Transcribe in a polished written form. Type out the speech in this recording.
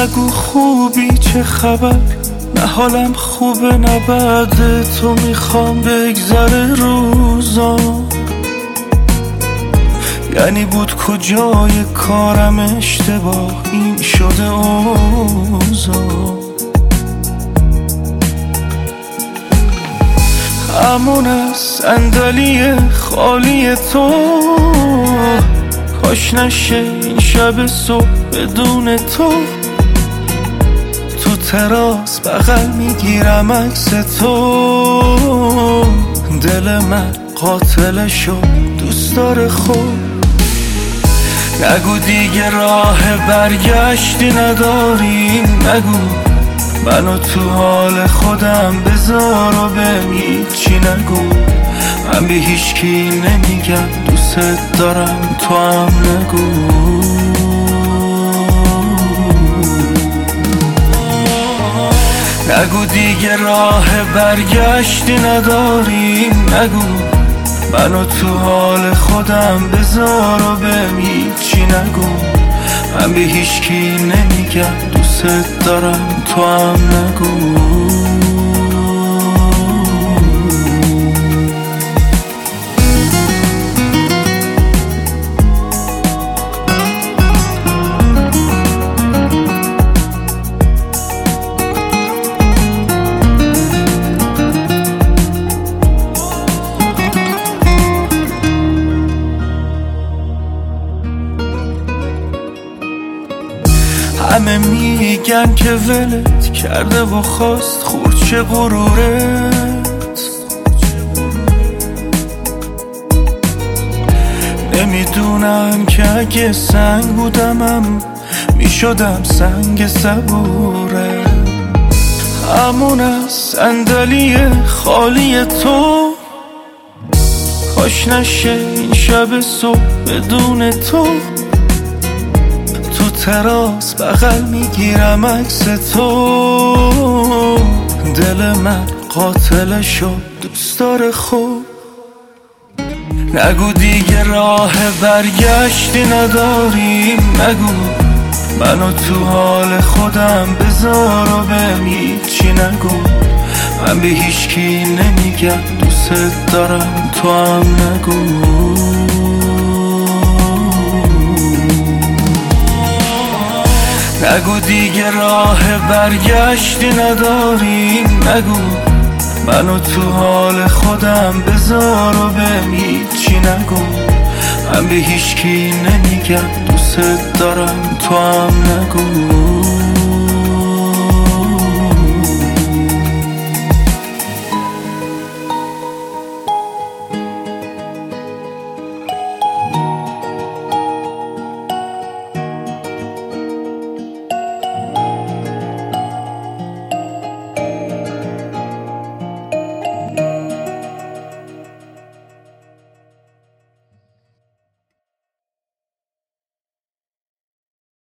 نگو خوبی چه خبر، نه حالم خوبه نه بعد تو میخوام بگذره روزام. یعنی بود کجای کارم اشتباه این شده اوضاع. همون از صندلی خالی تو کاش نشه این شب صبح بدون تو. تو تراس بغل میگیرم عکس تو، دل من قاتل شد دوست داره خود. نگو دیگه راه برگشتی نداریم، نگو منو تو حال خودم بذار و بهم هیچی نگو. من به هیچکی نمیگم دوست دارم، تو هم نگو. نگو دیگه راه برگشتی نداریم، نگو منو تو حال خودم بذار و بهم هیچی نگو. من به هیچکی نمیگم دوست دارم، تو هم نگو. همه میگن که ولت کرده و خواست خورچه غرورت. نمیدونم که اگه سنگ بودمم میشدم سنگ صبوره. همون از صندلی خالی تو کاش نشه این شب صبح بدون تو. تو تراس بغل میگیرم عکس تو، دل من قاتل شد دوست داره خود. نگو دیگه راه برگشتی نداریم، نگو منو تو حال خودم بذار و بهم هیچی نگو. من به هیچکی نمیگم دوست دارم، تو هم نگو. نگو دیگه راه برگشتی نداریم، نگو منو تو حال خودم بذار و بهم هیچی نگو. من به هیچکی نمیگم دوست دارم، تو هم نگو.